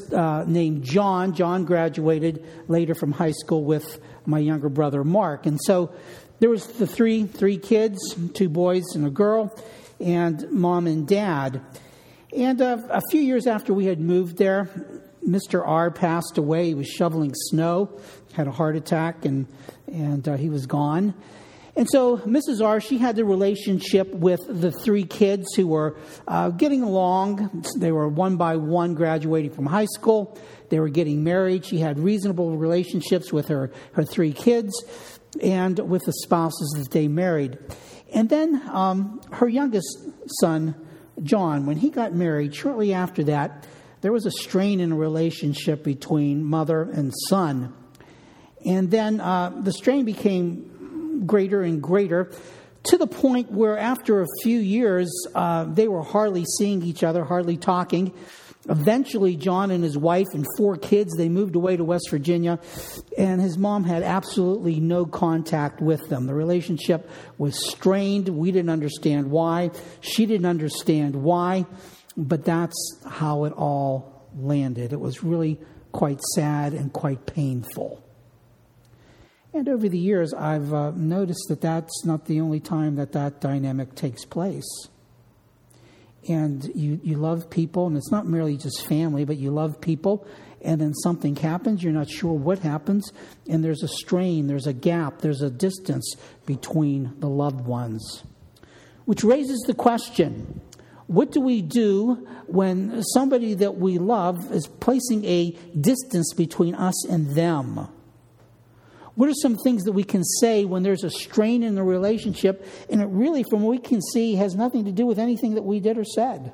named John. John graduated later from high school with my younger brother, Mark. And so there was the three kids, 2 boys and a girl, and mom and dad. And a few years after we had moved there, Mr. R passed away. He was shoveling snow, had a heart attack, and he was gone. And so Mrs. R, she had the relationship with the 3 kids who were getting along. They were one by one graduating from high school. They were getting married. She had reasonable relationships with her 3 kids and with the spouses that they married. And then her youngest son, John, when he got married, shortly after that, there was a strain in a relationship between mother and son. And then the strain became greater and greater, to the point where after a few years, they were hardly seeing each other, hardly talking. Eventually, John and his wife and 4 kids, they moved away to West Virginia, and his mom had absolutely no contact with them. The relationship was strained. We didn't understand why. She didn't understand why, but that's how it all landed. It was really quite sad and quite painful. And over the years, I've noticed that that's not the only time that dynamic takes place. And you love people, and it's not merely just family, but you love people, and then something happens, you're not sure what happens, and there's a strain, there's a gap, there's a distance between the loved ones. Which raises the question, what do we do when somebody that we love is placing a distance between us and them? What are some things that we can say when there's a strain in the relationship, and it really, from what we can see, has nothing to do with anything that we did or said?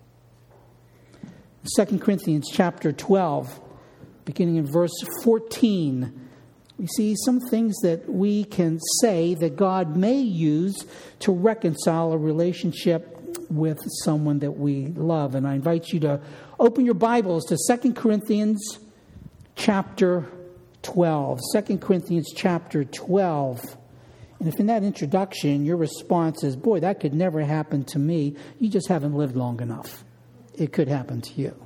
2 Corinthians chapter 12, beginning in verse 14, we see some things that we can say that God may use to reconcile a relationship with someone that we love. And I invite you to open your Bibles to 2 Corinthians chapter 12. 2 Corinthians chapter 12. And if in that introduction your response is, boy, that could never happen to me, you just haven't lived long enough. It could happen to you.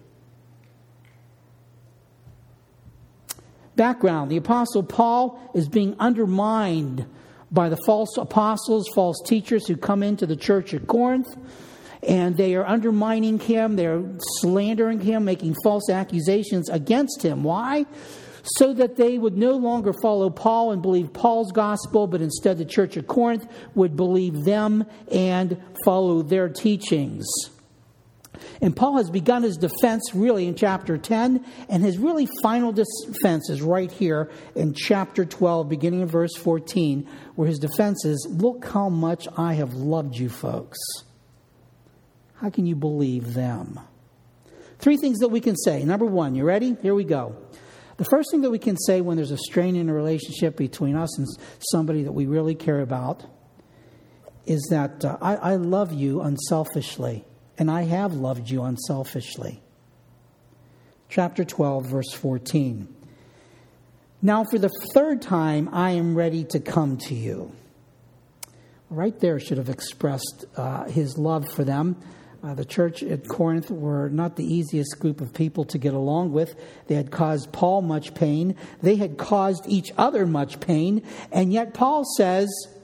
Background. The Apostle Paul is being undermined by the false apostles, false teachers who come into the church at Corinth. And they are undermining him. They're slandering him, making false accusations against him. Why? So that they would no longer follow Paul and believe Paul's gospel, but instead the church at Corinth would believe them and follow their teachings. And Paul has begun his defense really in chapter 10, and his really final defense is right here in chapter 12, beginning in verse 14, where his defense is, look how much I have loved you folks. How can you believe them? 3 things that we can say. Number 1, you ready? Here we go. The first thing that we can say when there's a strain in a relationship between us and somebody that we really care about is that I love you unselfishly, and I have loved you unselfishly. Chapter 12, verse 14. Now for the 3rd time, I am ready to come to you. Right there should have expressed his love for them. The church at Corinth were not the easiest group of people to get along with. They had caused Paul much pain. They had caused each other much pain. And yet Paul says,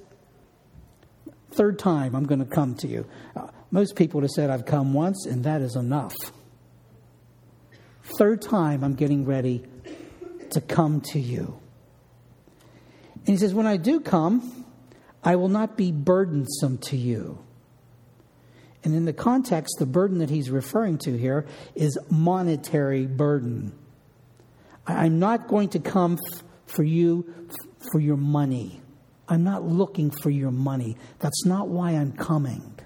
3rd time I'm going to come to you. Most people would have said, I've come once, and that is enough. 3rd time I'm getting ready to come to you. And he says, when I do come, I will not be burdensome to you. And in the context, the burden that he's referring to here is monetary burden. I'm not going to come for you for your money. I'm not looking for your money. That's not why I'm coming.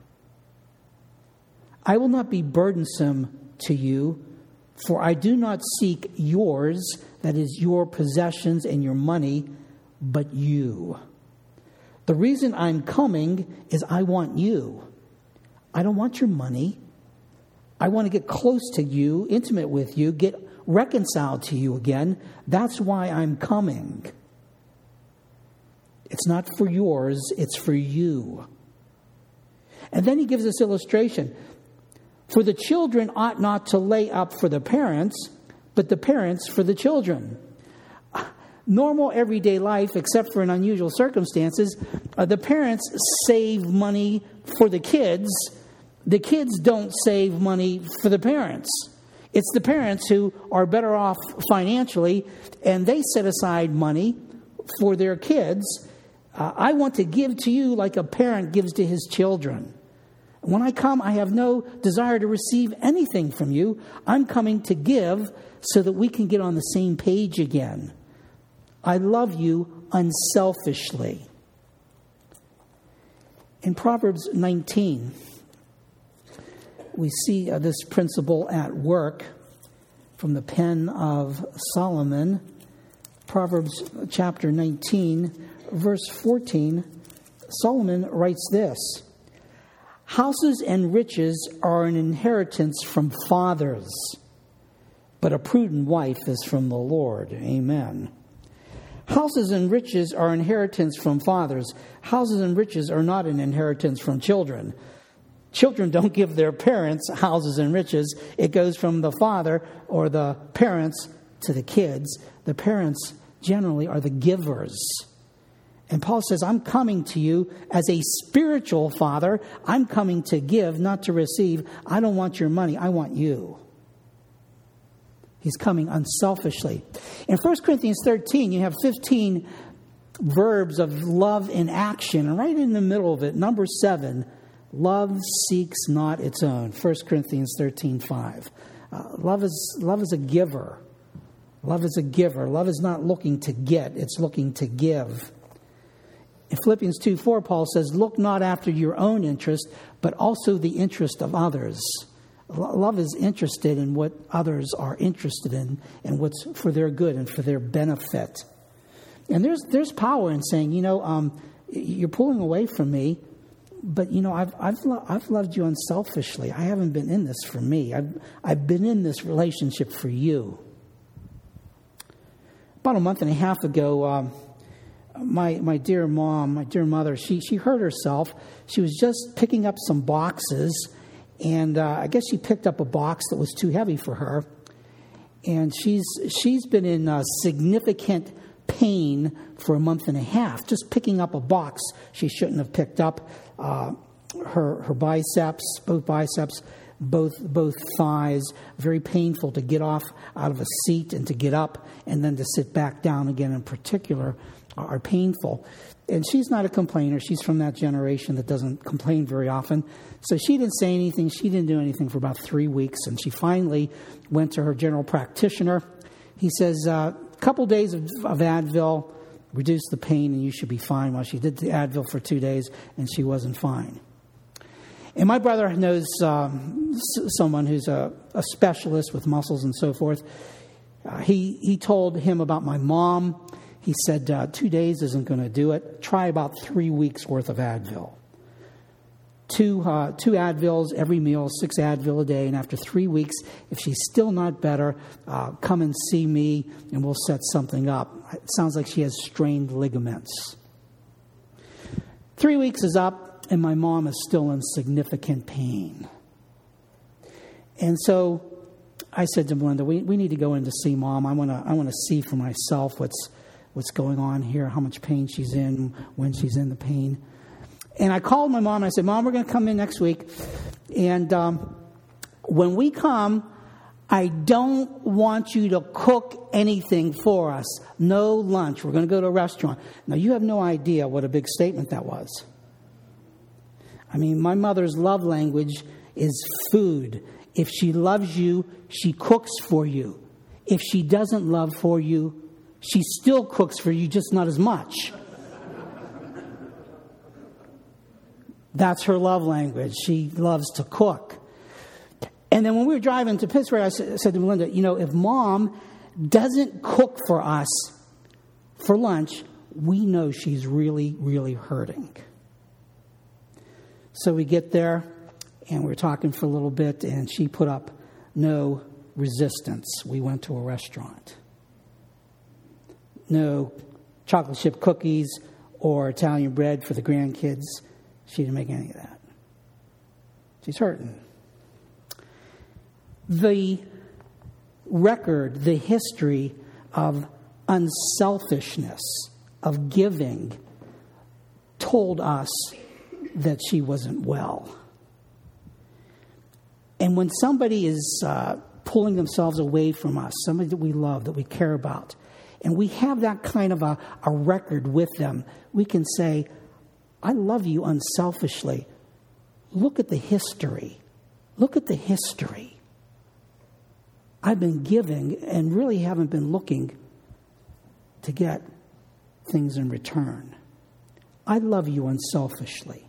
I will not be burdensome to you, for I do not seek yours, that is your possessions and your money, but you. The reason I'm coming is I want you. I don't want your money. I want to get close to you, intimate with you, get reconciled to you again. That's why I'm coming. It's not for yours, it's for you. And then he gives this illustration. For the children ought not to lay up for the parents, but the parents for the children. Normal everyday life, except for in unusual circumstances, the parents save money for the kids. The kids don't save money for the parents. It's the parents who are better off financially, and they set aside money for their kids. I want to give to you like a parent gives to his children. When I come, I have no desire to receive anything from you. I'm coming to give so that we can get on the same page again. I love you unselfishly. In Proverbs 19, we see this principle at work from the pen of Solomon. Proverbs chapter 19, verse 14, Solomon writes this: houses and riches are an inheritance from fathers, but a prudent wife is from the Lord. Amen. Houses and riches are inheritance from fathers. Houses and riches are not an inheritance from children. Children don't give their parents houses and riches. It goes from the father or the parents to the kids. The parents generally are the givers. And Paul says, I'm coming to you as a spiritual father. I'm coming to give, not to receive. I don't want your money. I want you. He's coming unselfishly. In 1 Corinthians 13, you have 15 verbs of love in action. And right in the middle of it, number 7, love seeks not its own. 1 Corinthians 13:5. Love is a giver. Love is a giver. Love is not looking to get. It's looking to give. In Philippians 2:4, Paul says, look not after your own interest, but also the interest of others. Love is interested in what others are interested in and what's for their good and for their benefit. And there's power in saying, you're pulling away from me, but I've loved you unselfishly. I haven't been in this for me. I've been in this relationship for you. About a month and a half ago, my dear mom, my dear mother, she hurt herself. She was just picking up some boxes. And I guess she picked up a box that was too heavy for her. And she's been in significant pain for a month and a half, just picking up a box she shouldn't have picked up. Her biceps, both thighs, very painful to get off out of a seat and to get up and then to sit back down again in particular are painful. And she's not a complainer. She's from that generation that doesn't complain very often. So she didn't say anything. She didn't do anything for about 3 weeks. And she finally went to her general practitioner. He says, a couple days of Advil, reduce the pain, and you should be fine. Well, she did the Advil for 2 days, and she wasn't fine. And my brother knows someone who's a specialist with muscles and so forth. He told him about my mom. He said, 2 days isn't going to do it. Try about 3 weeks worth of Advil. Two Advils every meal, 6 Advil a day. And after 3 weeks, if she's still not better, come and see me and we'll set something up. It sounds like she has strained ligaments. 3 weeks is up and my mom is still in significant pain. And so I said to Melinda, we need to go in to see Mom. I want to see for myself what's going on here, how much pain she's in, when she's in the pain. And I called my mom and I said, Mom, we're going to come in next week. And when we come, I don't want you to cook anything for us. No lunch. We're going to go to a restaurant. Now, you have no idea what a big statement that was. I mean, my mother's love language is food. If she loves you, she cooks for you. If she doesn't love for you, she still cooks for you, just not as much. That's her love language. She loves to cook. And then when we were driving to Pittsburgh, I said to Melinda, if Mom doesn't cook for us for lunch, we know she's really, really hurting. So we get there, and we're talking for a little bit, and she put up no resistance. We went to a restaurant. No chocolate chip cookies or Italian bread for the grandkids. She didn't make any of that. She's hurting. The record the history of unselfishness, of giving, told us that she wasn't well. And when somebody is pulling themselves away from us, somebody that we love, that we care about, and we have that kind of a record with them, we can say, I love you unselfishly. Look at the history. Look at the history. I've been giving and really haven't been looking to get things in return. I love you unselfishly.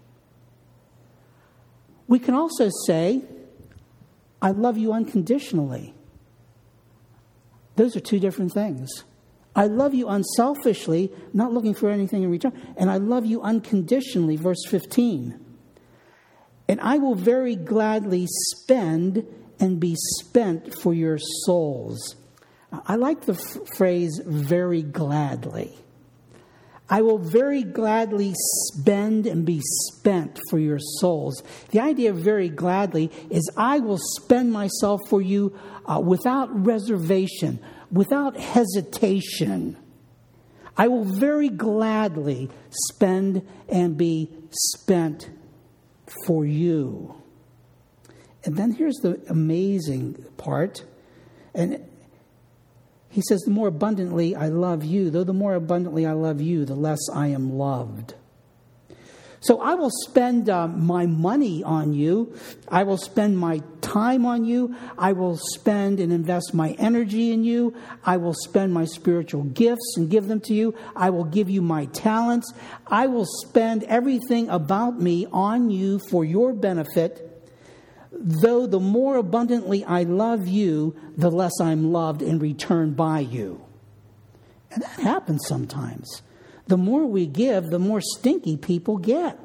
We can also say, I love you unconditionally. Those are two different things. I love you unselfishly, not looking for anything in return. And I love you unconditionally, verse 15. And I will very gladly spend and be spent for your souls. I like the phrase very gladly. I will very gladly spend and be spent for your souls. The idea of very gladly is I will spend myself for you without reservation, without hesitation. I will very gladly spend and be spent for you. And then here's the amazing part. And he says, the more abundantly I love you, though the more abundantly I love you, the less I am loved. So I will spend my money on you. I will spend my time on you. I will spend and invest my energy in you. I will spend my spiritual gifts and give them to you. I will give you my talents. I will spend everything about me on you for your benefit. Though the more abundantly I love you, the less I'm loved in return by you. And that happens sometimes. The more we give, the more stinky people get.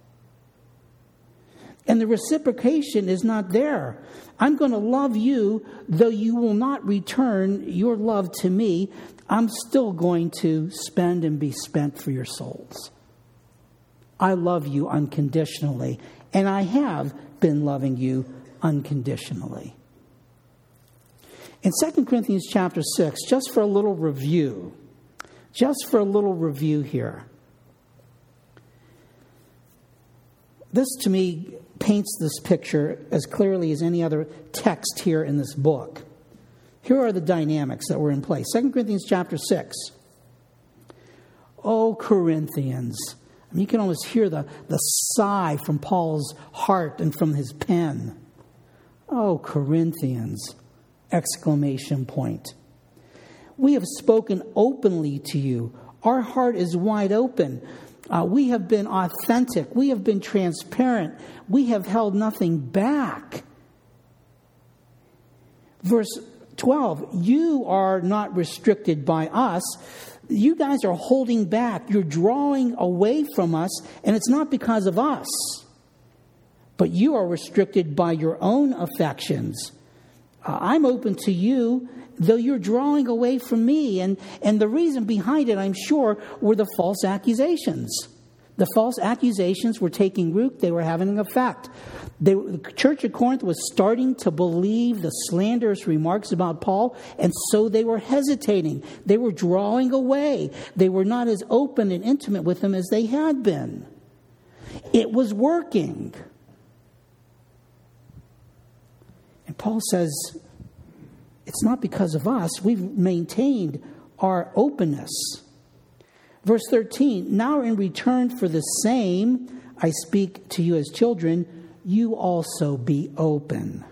And the reciprocation is not there. I'm going to love you, though you will not return your love to me. I'm still going to spend and be spent for your souls. I love you unconditionally, and I have been loving you unconditionally. In 2 Corinthians chapter 6, just for a little review here. This, to me, paints this picture as clearly as any other text here in this book. Here are the dynamics that were in place. 2 Corinthians chapter 6. Oh, Corinthians. I mean, you can almost hear the sigh from Paul's heart and from his pen. Oh, Corinthians! Exclamation point. We have spoken openly to you. Our heart is wide open. We have been authentic. We have been transparent. We have held nothing back. Verse 12, you are not restricted by us. You guys are holding back. You're drawing away from us, and it's not because of us. But you are restricted by your own affections. I'm open to you, though you're drawing away from me. And the reason behind it, I'm sure, were the false accusations. The false accusations were taking root. They were having an effect. The church at Corinth was starting to believe the slanderous remarks about Paul, and so they were hesitating. They were drawing away. They were not as open and intimate with him as they had been. It was working. And Paul says, it's not because of us. We've maintained our openness. Verse 13, now in return for the same, I speak to you as children, you also be open.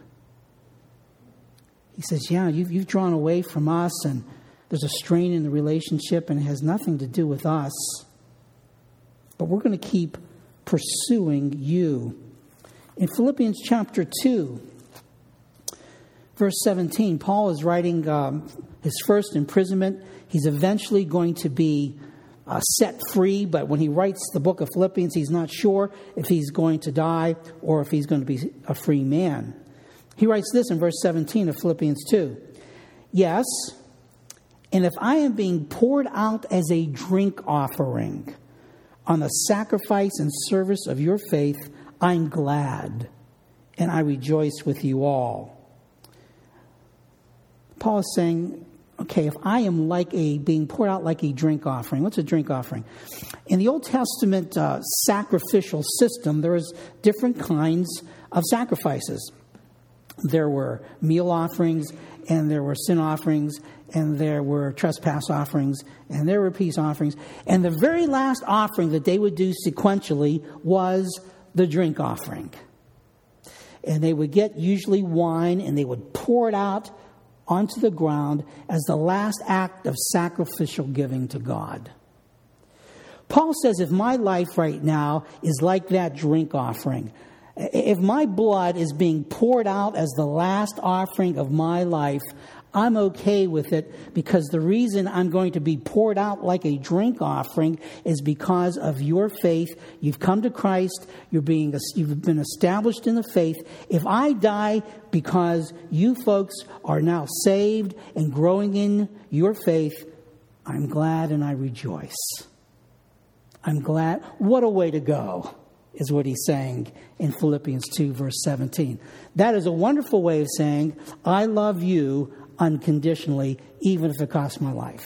He says, yeah, you've drawn away from us, and there's a strain in the relationship, and it has nothing to do with us. But we're going to keep pursuing you. In Philippians chapter 2, verse 17, Paul is writing his first imprisonment. He's eventually going to be set free, but when he writes the book of Philippians, he's not sure if he's going to die or if he's going to be a free man. He writes this in verse 17 of Philippians 2. Yes, and if I am being poured out as a drink offering on the sacrifice and service of your faith, I'm glad, and I rejoice with you all. Paul is saying, okay, if I am being poured out like a drink offering, what's a drink offering? In the Old Testament sacrificial system, there was different kinds of sacrifices. There were meal offerings, and there were sin offerings, and there were trespass offerings, and there were peace offerings. And the very last offering that they would do sequentially was the drink offering. And they would get usually wine, and they would pour it out onto the ground as the last act of sacrificial giving to God. Paul says, if my life right now is like that drink offering, if my blood is being poured out as the last offering of my life, I'm okay with it, because the reason I'm going to be poured out like a drink offering is because of your faith. You've come to Christ. You've been established in the faith. If I die because you folks are now saved and growing in your faith, I'm glad and I rejoice. I'm glad. What a way to go, is what he's saying in Philippians 2, verse 17. That is a wonderful way of saying, I love you unconditionally, even if it costs my life.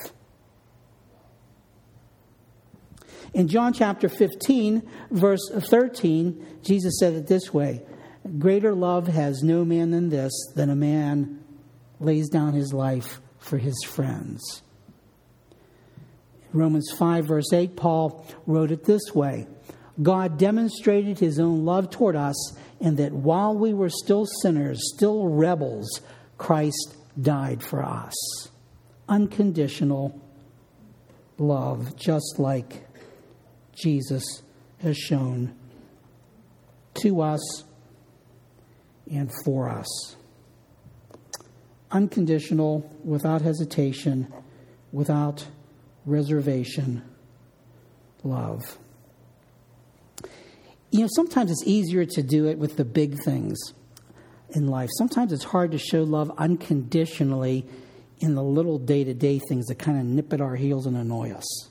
In John chapter 15, verse 13, Jesus said it this way, greater love has no man than this, than a man lays down his life for his friends. In Romans 5, verse 8, Paul wrote it this way, God demonstrated his own love toward us in that while we were still sinners, still rebels, Christ died for us. Unconditional love, just like Jesus has shown to us and for us. Unconditional, without hesitation, without reservation, love. You know, sometimes it's easier to do it with the big things in life. Sometimes it's hard to show love unconditionally in the little day-to-day things that kind of nip at our heels and annoy us.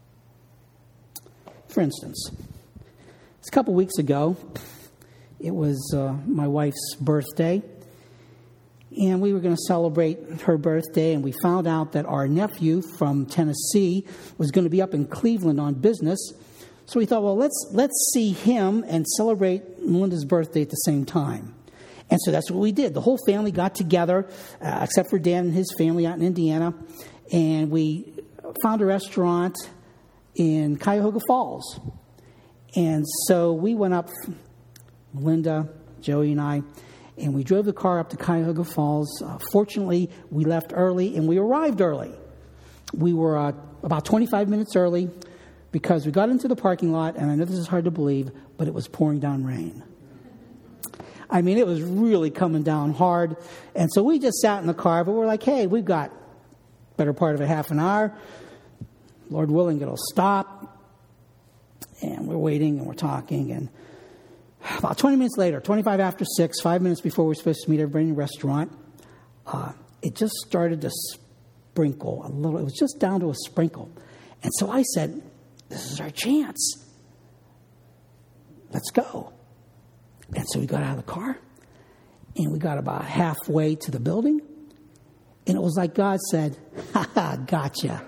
For instance, a couple weeks ago, it was my wife's birthday, and we were going to celebrate her birthday, and we found out that our nephew from Tennessee was going to be up in Cleveland on business. So we thought, well, let's see him and celebrate Melinda's birthday at the same time. And so that's what we did. The whole family got together, except for Dan and his family out in Indiana, and we found a restaurant in Cuyahoga Falls. And so we went up, Melinda, Joey, and I, and we drove the car up to Cuyahoga Falls. Fortunately, we left early, and we arrived early. We were about 25 minutes early because we got into the parking lot, and I know this is hard to believe, but it was pouring down rain. I mean, it was really coming down hard. And so we just sat in the car, but we're like, hey, we've got better part of a half an hour. Lord willing, it'll stop. And we're waiting and we're talking. And about 20 minutes later, 25 after 6, 5 minutes before we're supposed to meet everybody in the restaurant, it just started to sprinkle a little. It was just down to a sprinkle. And so I said, this is our chance. Let's go. And so we got out of the car, and we got about halfway to the building, and it was like God said, ha ha, gotcha.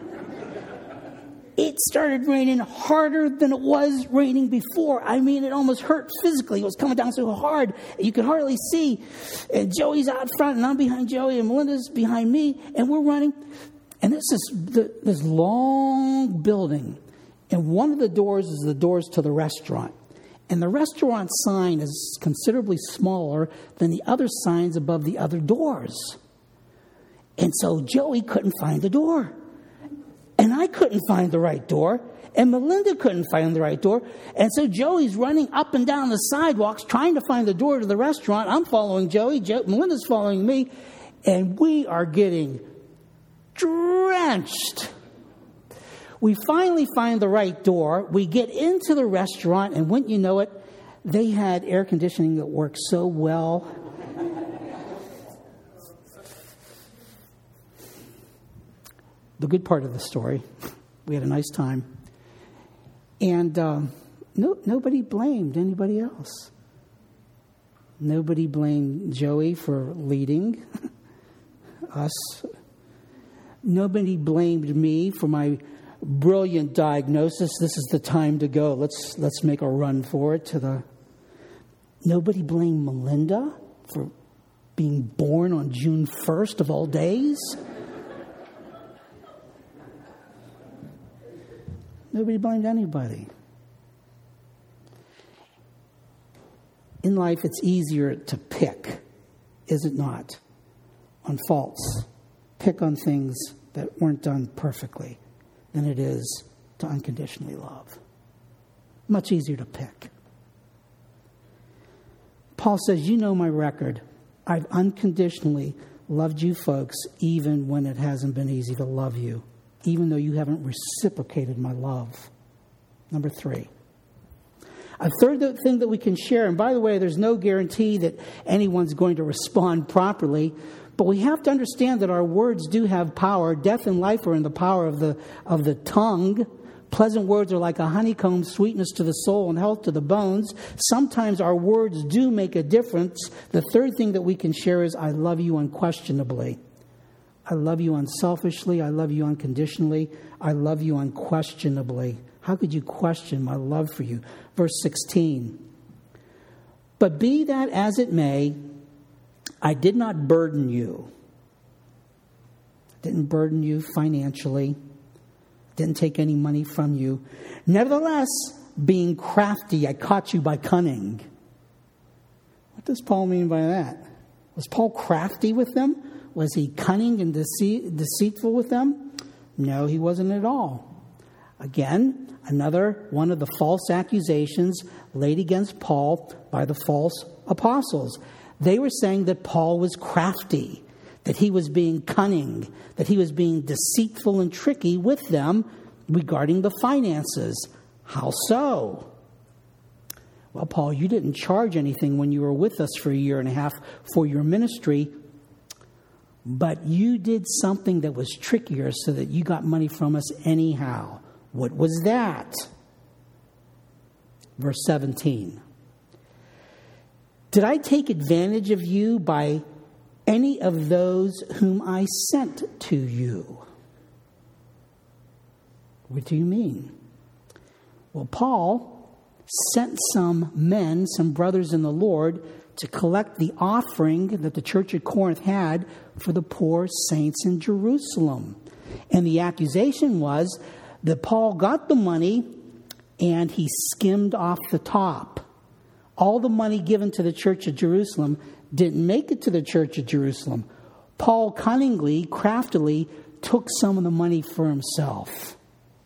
It started raining harder than it was raining before. I mean, it almost hurt physically. It was coming down so hard, you could hardly see. And Joey's out front, and I'm behind Joey, and Melinda's behind me, and we're running. And this is this long building, and one of the doors is the doors to the restaurant. And the restaurant sign is considerably smaller than the other signs above the other doors. And so Joey couldn't find the door. And I couldn't find the right door. And Melinda couldn't find the right door. And so Joey's running up and down the sidewalks trying to find the door to the restaurant. I'm following Joey. Melinda's following me. And we are getting drenched. We finally find the right door. We get into the restaurant, and wouldn't you know it, they had air conditioning that worked so well. The good part of the story, we had a nice time. And nobody blamed anybody else. Nobody blamed Joey for leading. us. Nobody blamed me for my brilliant diagnosis. This is the time to go. Let's make a run for it. Nobody blamed Melinda for being born on June 1st of all days. Nobody blamed anybody. In life, it's easier to pick, is it not, on faults. Pick on things that weren't done perfectly than it is to unconditionally love. Much easier to pick. Paul says, you know my record. I've unconditionally loved you folks even when it hasn't been easy to love you, even though you haven't reciprocated my love. Number 3. A third thing that we can share, and by the way, there's no guarantee that anyone's going to respond properly, but we have to understand that our words do have power. Death and life are in the power of the tongue. Pleasant words are like a honeycomb, sweetness to the soul and health to the bones. Sometimes our words do make a difference. The third thing that we can share is I love you unquestionably. I love you unselfishly. I love you unconditionally. I love you unquestionably. How could you question my love for you? Verse 16. But be that as it may, I did not burden you. Didn't burden you financially. Didn't take any money from you. Nevertheless, being crafty, I caught you by cunning. What does Paul mean by that? Was Paul crafty with them? Was he cunning and deceitful with them? No, he wasn't at all. Again, another one of the false accusations laid against Paul by the false apostles. They were saying that Paul was crafty, that he was being cunning, that he was being deceitful and tricky with them regarding the finances. How so? Well, Paul, you didn't charge anything when you were with us for 1.5 years for your ministry, but you did something that was trickier so that you got money from us anyhow. What was that? Verse 17. Did I take advantage of you by any of those whom I sent to you? What do you mean? Well, Paul sent some men, some brothers in the Lord, to collect the offering that the church at Corinth had for the poor saints in Jerusalem. And the accusation was that Paul got the money and he skimmed off the top. All the money given to the church of Jerusalem didn't make it to the church of Jerusalem. Paul cunningly, craftily took some of the money for himself.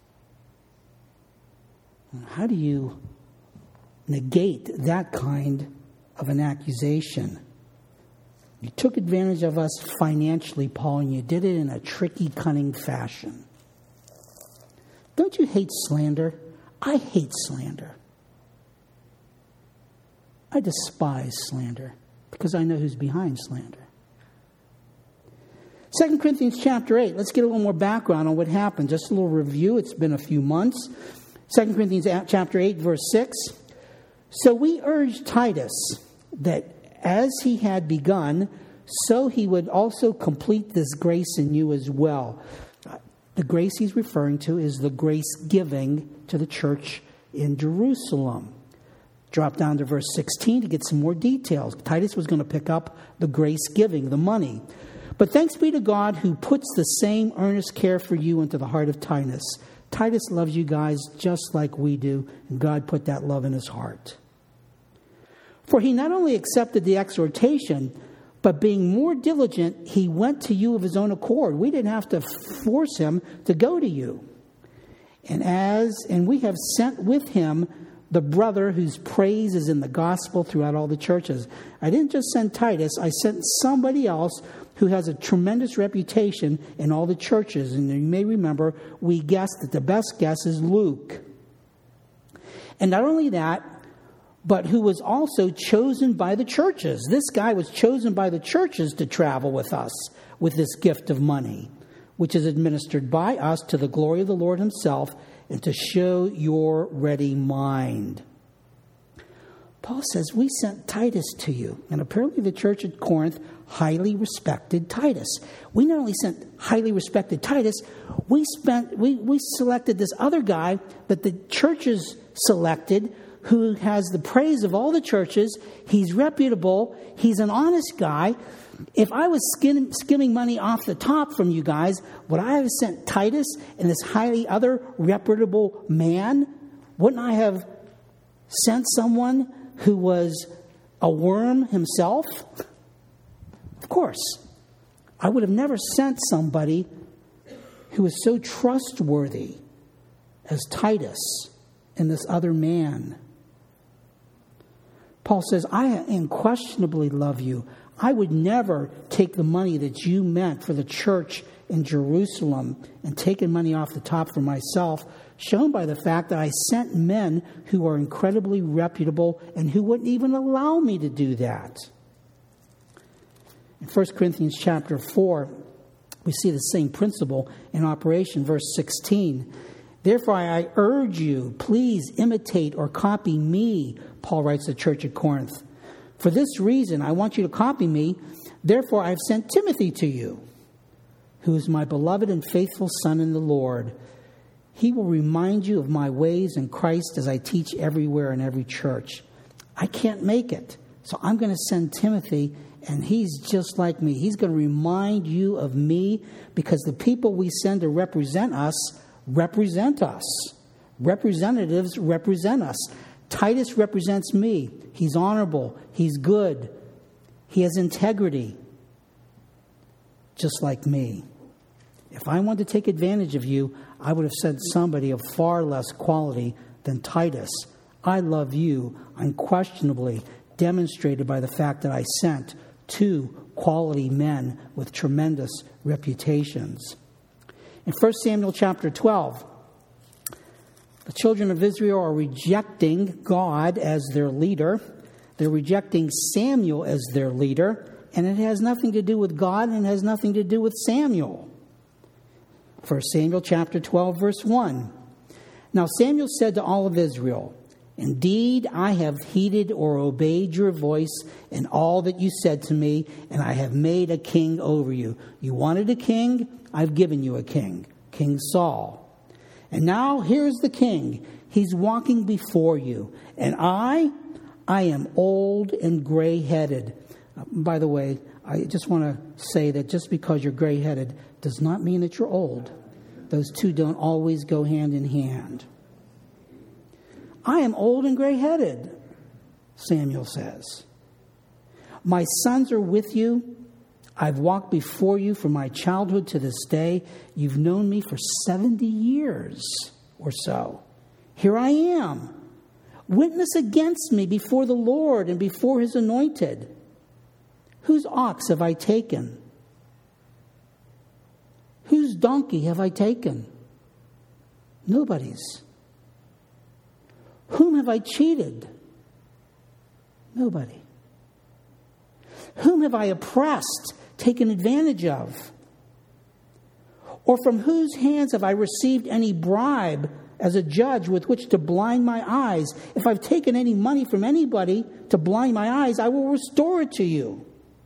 How do you negate that kind of an accusation? You took advantage of us financially, Paul, and you did it in a tricky, cunning fashion. Don't you hate slander? I hate slander. I despise slander because I know who's behind slander. 2 Corinthians chapter 8. Let's get a little more background on what happened. Just a little review. It's been a few months. 2 Corinthians chapter 8, verse 6. So we urge Titus that as he had begun, so he would also complete this grace in you as well. The grace he's referring to is the grace giving to the church in Jerusalem. Drop down to verse 16 to get some more details. Titus was going to pick up the grace giving, the money. But thanks be to God who puts the same earnest care for you into the heart of Titus. Titus loves you guys just like we do, and God put that love in his heart. For he not only accepted the exhortation, but being more diligent, he went to you of his own accord. We didn't have to force him to go to you. And we have sent with him the brother whose praise is in the gospel throughout all the churches. I didn't just send Titus, I sent somebody else who has a tremendous reputation in all the churches. And you may remember, we guessed that the best guess is Luke. And not only that, but who was also chosen by the churches. This guy was chosen by the churches to travel with us with this gift of money, which is administered by us to the glory of the Lord himself and to show your ready mind. Paul says, we sent Titus to you. And apparently the church at Corinth highly respected Titus. We not only sent highly respected Titus, we selected this other guy that the churches selected, who has the praise of all the churches. He's reputable. He's an honest guy. If I was skimming money off the top from you guys, would I have sent Titus and this highly other reputable man? Wouldn't I have sent someone who was a worm himself? Of course. I would have never sent somebody who was so trustworthy as Titus and this other man. Paul says, I unquestionably love you. I would never take the money that you meant for the church in Jerusalem and taking money off the top for myself, shown by the fact that I sent men who are incredibly reputable and who wouldn't even allow me to do that. In 1 Corinthians chapter 4, we see the same principle in operation. Verse 16, therefore I urge you, please imitate or copy me, Paul writes to the church at Corinth. For this reason, I want you to copy me. Therefore, I've sent Timothy to you, who is my beloved and faithful son in the Lord. He will remind you of my ways in Christ as I teach everywhere in every church. I can't make it, so I'm going to send Timothy, and he's just like me. He's going to remind you of me, because the people we send to represent us represent us. Representatives represent us. Titus represents me. He's honorable. He's good. He has integrity, just like me. If I wanted to take advantage of you, I would have sent somebody of far less quality than Titus. I love you unquestionably, demonstrated by the fact that I sent 2 quality men with tremendous reputations. In 1 Samuel chapter 12, the children of Israel are rejecting God as their leader. They're rejecting Samuel as their leader. And it has nothing to do with God, and it has nothing to do with Samuel. 1 Samuel chapter 12, verse 1. Now Samuel said to all of Israel, indeed, I have heeded or obeyed your voice in all that you said to me, and I have made a king over you. You wanted a king? I've given you a king, King Saul. And now here's the king. He's walking before you. And I am old and gray-headed. By the way, I just want to say that just because you're gray-headed does not mean that you're old. Those two don't always go hand in hand. I am old and gray-headed, Samuel says. My sons are with you. I've walked before you from my childhood to this day. You've known me for 70 years or so. Here I am. Witness against me before the Lord and before his anointed. Whose ox have I taken? Whose donkey have I taken? Nobody's. Whom have I cheated? Nobody. Whom have I oppressed, taken advantage of? Or from whose hands have I received any bribe as a judge with which to blind my eyes? If I've taken any money from anybody to blind my eyes, I will restore it to you.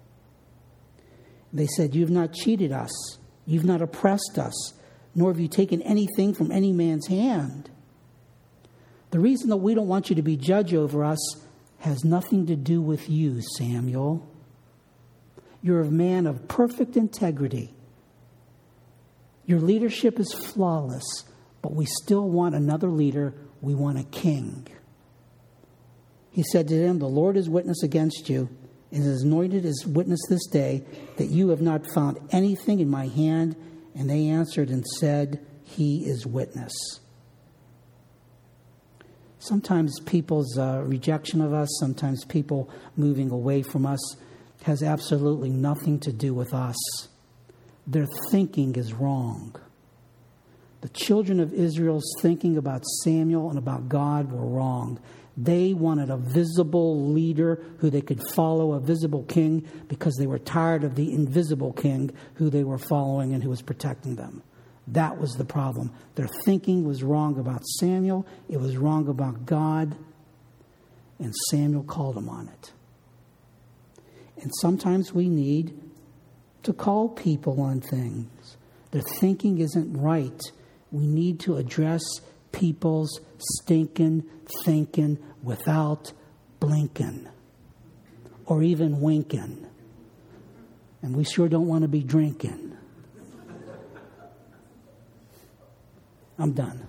They said, you've not cheated us. You've not oppressed us, nor have you taken anything from any man's hand. The reason that we don't want you to be judge over us has nothing to do with you, Samuel. You're a man of perfect integrity. Your leadership is flawless, but we still want another leader. We want a king. He said to them, the Lord is witness against you, and is anointed as witness this day, that you have not found anything in my hand. And they answered and said, he is witness. Sometimes people's rejection of us, sometimes people moving away from us, has absolutely nothing to do with us. Their thinking is wrong. The children of Israel's thinking about Samuel and about God were wrong. They wanted a visible leader who they could follow, a visible king, because they were tired of the invisible king who they were following and who was protecting them. That was the problem. Their thinking was wrong about Samuel. It was wrong about God. And Samuel called them on it. And sometimes we need to call people on things. Their thinking isn't right. We need to address people's stinking thinking without blinking or even winking. And we sure don't want to be drinking. I'm done.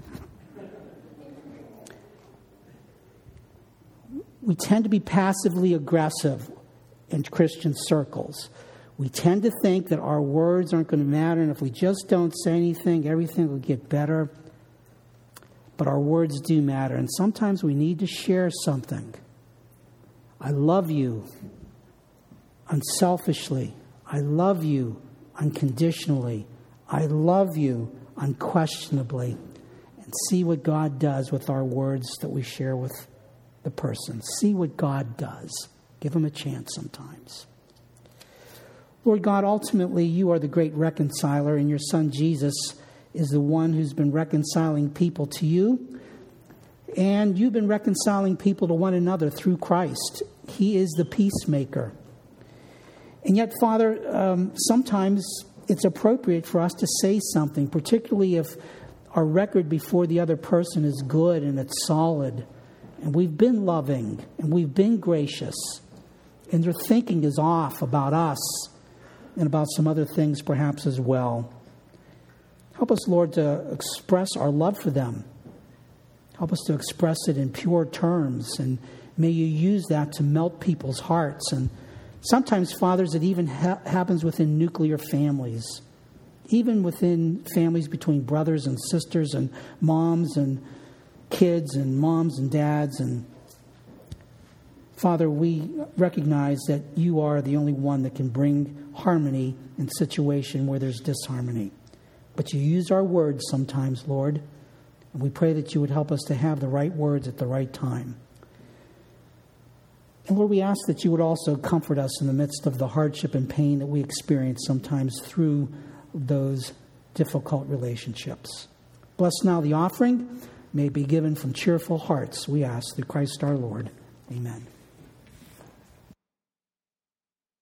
We tend to be passively aggressive in Christian circles. We tend to think that our words aren't going to matter, and if we just don't say anything, everything will get better. But our words do matter, and sometimes we need to share something. I love you unselfishly. I love you unconditionally. I love you unquestionably. And see what God does with our words that we share with the person. See what God does. Give him a chance sometimes. Lord God, ultimately you are the great reconciler, and your Son Jesus is the one who's been reconciling people to you. And you've been reconciling people to one another through Christ. He is the peacemaker. And yet, Father, sometimes it's appropriate for us to say something, particularly if our record before the other person is good and it's solid. And we've been loving and we've been gracious. And their thinking is off about us and about some other things perhaps as well. Help us, Lord, to express our love for them. Help us to express it in pure terms. And may you use that to melt people's hearts. And sometimes, fathers, it even happens within nuclear families. Even within families between brothers and sisters and moms and kids and moms and dads. And Father, we recognize that you are the only one that can bring harmony in a situation where there's disharmony. But you use our words sometimes, Lord. And we pray that you would help us to have the right words at the right time. And Lord, we ask that you would also comfort us in the midst of the hardship and pain that we experience sometimes through those difficult relationships. Bless now the offering. May it be given from cheerful hearts, we ask through Christ our Lord. Amen.